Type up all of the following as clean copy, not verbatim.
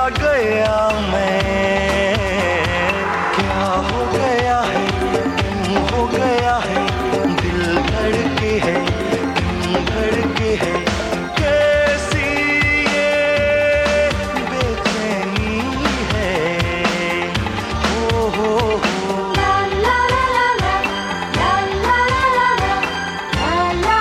गया मैं, क्या हो गया है, क्यों हो गया है, दिल धड़के है, क्यों धड़के है, कैसी ये बेचैनी है। हो ला ला ला ला ला ला ला ला ला ला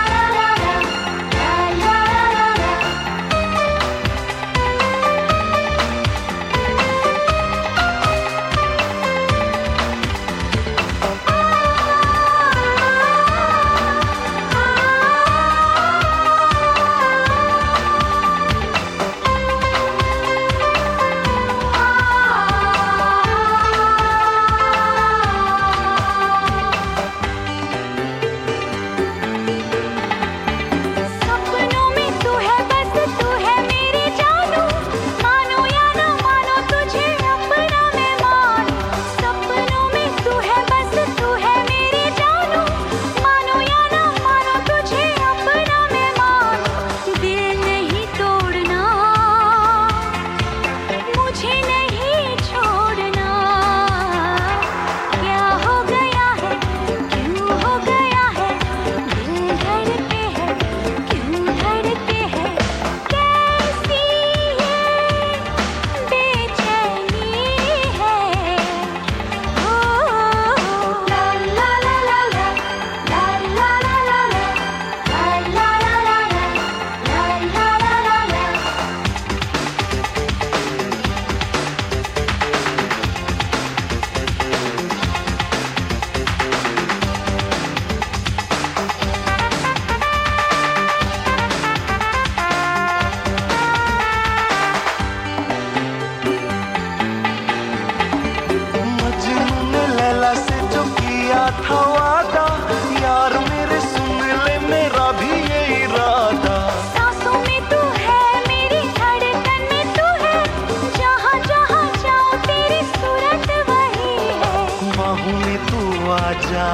था वादा, यार मेरे सुन ले मेरा भी ये इरादा। सांसों में तू है, मेरी धड़कन में तू है, जहाँ जहाँ जाऊँ तेरी सूरत वही है। बाहों में तू आजा,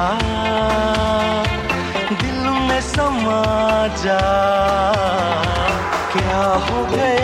दिल में समा जा, क्या हो गया